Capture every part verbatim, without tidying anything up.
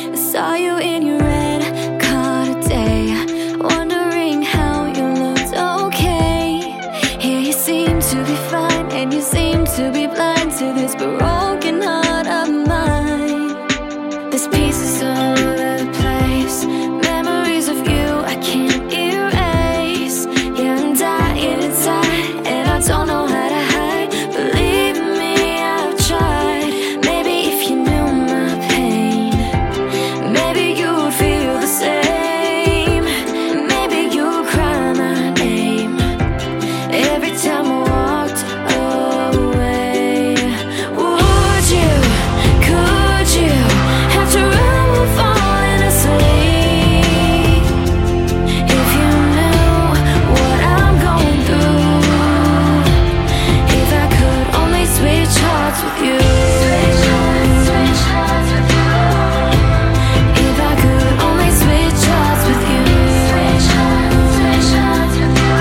Saw you in your red car today, wondering how you looked okay. Here you seem to be fine, and you seem to be blind to this broken heart of mine. There's pieces all over the place, memories of you I can't erase. Yeah, I'm dying inside, and I don't know how to hide. Believe me, I've tried. Maybe if you knew my pain, maybe you would feel the same. Maybe you would cry my name every time I walked away. Would you, could you, after I was falling asleep, if you knew what I'm going through, if I could only switch hearts with you, switch hearts, switch hearts with you, if I could only switch hearts with you, switch hearts, switch hearts with you.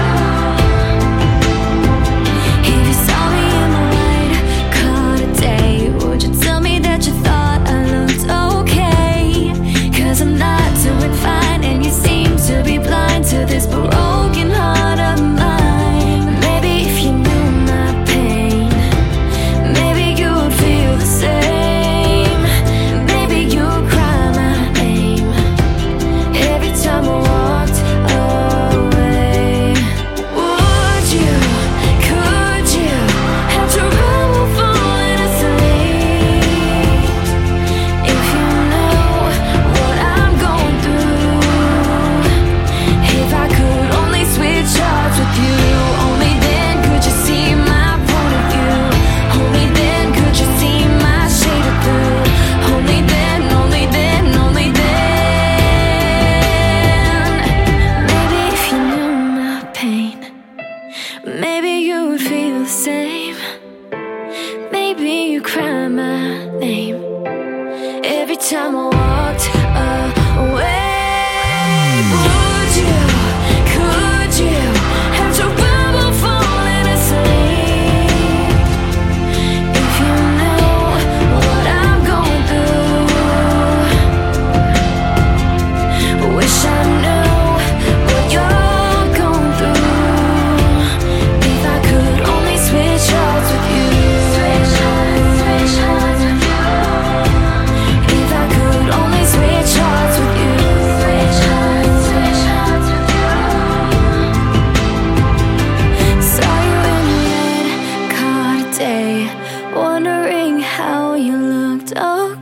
If you saw me in my red car today, would you tell me that you thought I looked okay? 'Cause I'm not doing fine, and you seem to be blind to this broken heart of mine. Maybe if you knew my pain, maybe you would feel the same. Maybe you'd cry my name every time I walked away. Would you, could you, after I was falling asleep, if you know what I'm going through, if I could only switch hearts with you, only then could you see my point of view, only then could you see my shade of blue, only then, only then, only then. Maybe if you knew my pain, maybe you would feel the same. Maybe you cry my name every time I walked away. Would you, could you, after I was falling asleep, if you know what I'm going through, wish I knew what you're going through, if I could only switch hearts with you, switch hearts, switch hearts with you, if I could only switch hearts with you, switch hearts, switch hearts with you. Saw you in your red car today, wondering how you looked okay.